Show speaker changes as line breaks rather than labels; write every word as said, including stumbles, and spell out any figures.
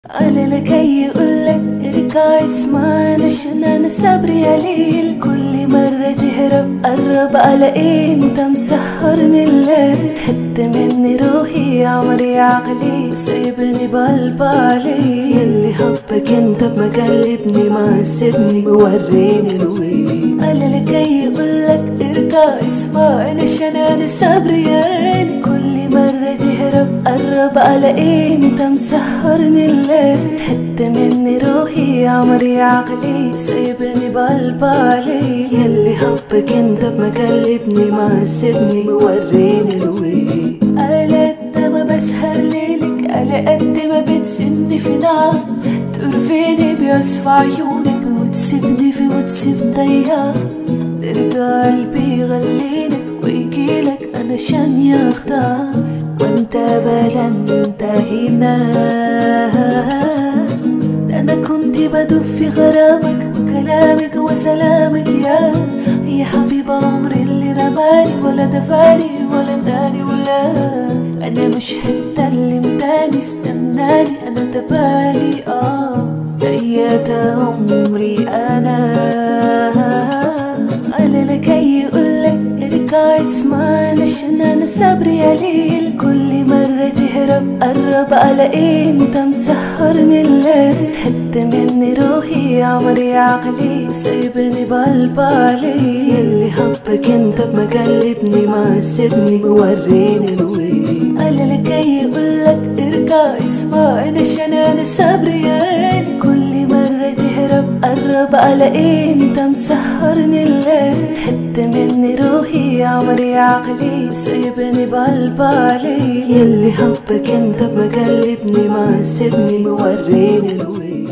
انا لكي يقولك ارجع اسمعني عشان انا صبري قليل. كل مرة تهرب قرب الاقي انت مسهرني الليل. حتة مني روحي عمري عقلي وسايبني بقلب علي. ياللي حبك انت بمقلبني ما سيبني ووريني الويل. انا لكي يقولك ارجع اسمعني عشان انا صبري قليل. كل مرة تهرب قرب الاقي انت مسهرني الليل. حتة مني روحي عمري عقلي وسايبني بقلب علي. ياللي حبك انت بمقلبني ما سيبني ووريني الويل. على قد ما بسهر ليلك على قد ما بتسيبني في نار. تقرفيني بيصفى عيونك وتسيبني في وتسيب ضياع. ترجع قلبي يغليلك ويجيلك انا شان يختار. وانت بلا انتهينا ده انا كنت بدوب في غرامك وكلامك وسلامك. يا يا حبيب عمري اللي رماني ولا دفاني ولا داني ولا. انا مش هتكلم استناني انا تبالي اه ضيعت عمري انا. انا لكي يقولك ارجع اسمعني عشان انا صبري قليل. كل مرة تهرب قرب الاقي انت مسهرني الليل. حتة مني روحي عمري عقلي وسايبني بقلب علي. ياللي حبك انت بمقلبني ما سيبني ووريني الويل. انا لكي يقولك ارجع اسمعني عشان انا صبري قليل. كل مرة تهرب قرب الاقي انت مسهرني الليل. حتة مني روحي عمري عقلي وسايبني بقلب علي. ياللي حبك انت بمقلبني ما سيبني ووريني الويل.